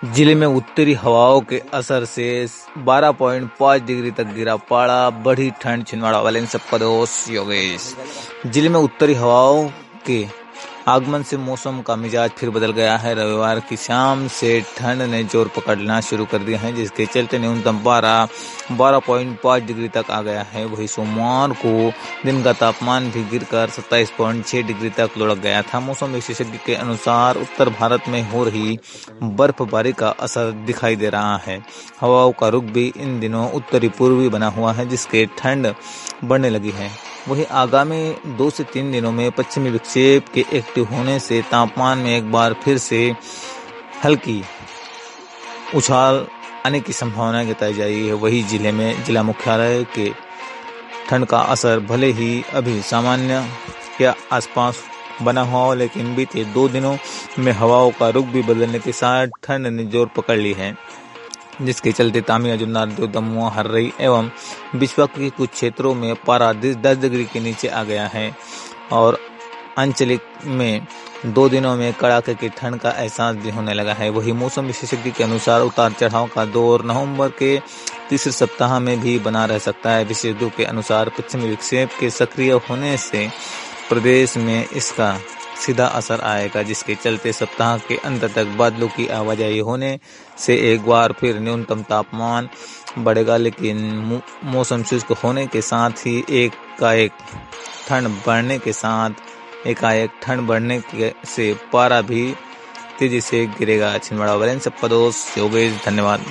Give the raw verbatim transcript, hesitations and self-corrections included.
जिले में उत्तरी हवाओं के असर से बारह पॉइंट पाँच डिग्री तक गिरा पारा, बढ़ी ठंड। छिंदवाड़ा वाले इन सबका दोस्त योगेश। जिले में उत्तरी हवाओं के आगमन से मौसम का मिजाज फिर बदल गया है। रविवार की शाम से ठंड ने जोर पकड़ना शुरू कर दिया है, जिसके चलते न्यूनतम पारा बारह पॉइंट पाँच डिग्री तक आ गया है। वहीं सोमवार को दिन का तापमान भी गिरकर सत्ताईस पॉइंट छह डिग्री तक लुढ़क गया था। मौसम विशेषज्ञ के अनुसार उत्तर भारत में हो रही बर्फबारी का असर दिखाई दे रहा है। हवाओं का रुख भी इन दिनों उत्तरी पूर्वी बना हुआ है, जिसके ठंड बढ़ने लगी है। वहीं आगामी दो से तीन दिनों में पश्चिमी विक्षेप के एक्टिव होने से तापमान में एक बार फिर से हल्की उछाल आने की संभावना जताई जा रही है। वहीं जिले में जिला मुख्यालय के ठंड का असर भले ही अभी सामान्य या आसपास बना हुआ हो, लेकिन बीते दो दिनों में हवाओं का रुख भी बदलने के साथ ठंड ने जोर पकड़ ली है, जिसके चलते तामिया, जुन्नर, दमोह, हर्रई एवं बिस्वा के कुछ क्षेत्रों में पारा दस डिग्री के नीचे आ गया है और आंचलिक में दो दिनों में कड़ाके की ठंड का एहसास भी होने लगा है। वही मौसम विशेषज्ञ के अनुसार उतार चढ़ाव का दौर नवंबर के तीसरे सप्ताह में भी बना रह सकता है। विशेषज्ञों के अनुसार पश्चिमी विक्षेप के सक्रिय होने से प्रदेश में इसका सीधा असर आएगा, जिसके चलते सप्ताह के अंत तक बादलों की आवाजाही होने से एक बार फिर न्यूनतम तापमान बढ़ेगा, लेकिन मौसम शुष्क होने के साथ ही एकाएक ठंड बढ़ने के साथ एकाएक ठंड बढ़ने से पारा भी तेजी से गिरेगा। छिंदवाड़ा वाले सबका दोस्त योगेश। धन्यवाद।